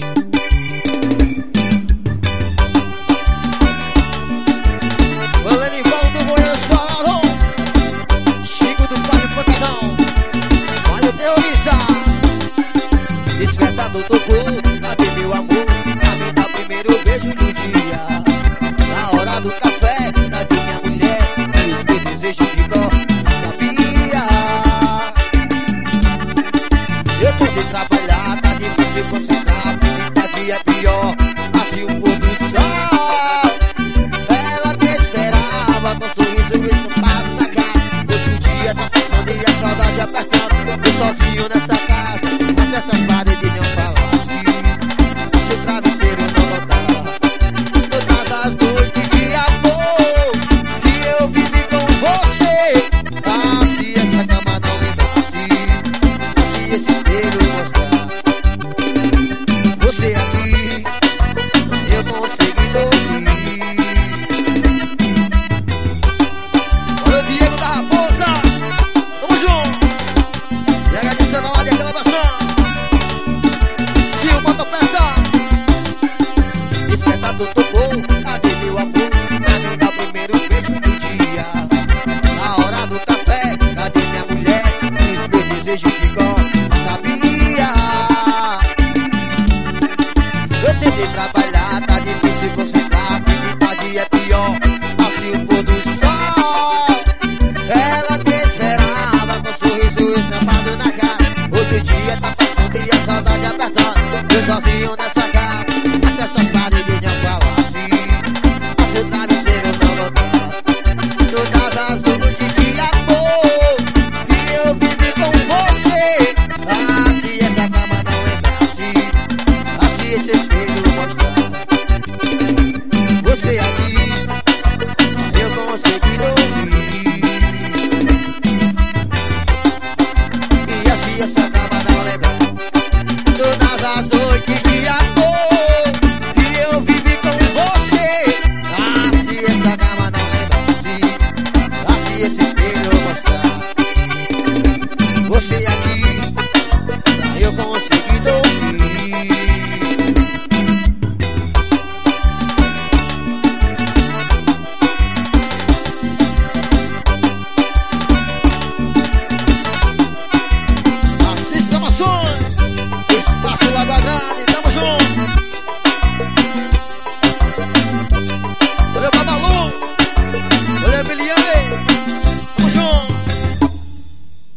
O Lenival do Goiânia Solano, Chico do Pai Pancadão, olha o terrorista. Despertador tocou, cadê meu amor? Pra me dar o primeiro beijo do dia. Na hora do café, cadê minha mulher? E os meus desejos de dó, sabia? Eu tentei trabalhar, tá difícil concentrar, porque cada dia é pior. Assim o pôr do sol, ela me esperava com sorriso e estampado na cara. Hoje o dia tá passando e a saudade apertando. Eu sozinho nessa casa, mas essas paredes não falassem, se o travesseiro não voltava. Todas as noites de amor que eu vivi com você, ah, se essa cama não lembrasse, se esse espelho mostrar você aqui, eu consegui dormir. Olha o Diego da Raposa, vamos junto. E agradecendo a Maria Reclamação, se o motopeça. Despertador tocou, cadê meu amor? Pra me dar o primeiro beijo do dia. Na hora do café, cadê minha mulher? E os meus desejos de dó, sabia? Eu tentei trabalhar, tá difícil concentrar, felicidade é pior. Assim o pôr do sol, ela me esperava com sorriso estampado na cara. Hoje o dia tá passando e a saudade apertando. Eu sozinho nessa casa, mas se essas paredes não falassem, se o travesseiro não voltava. Todas as noites de amor que eu vivi com você, ah, se essa cama não lembrasse, ah, se esse espelho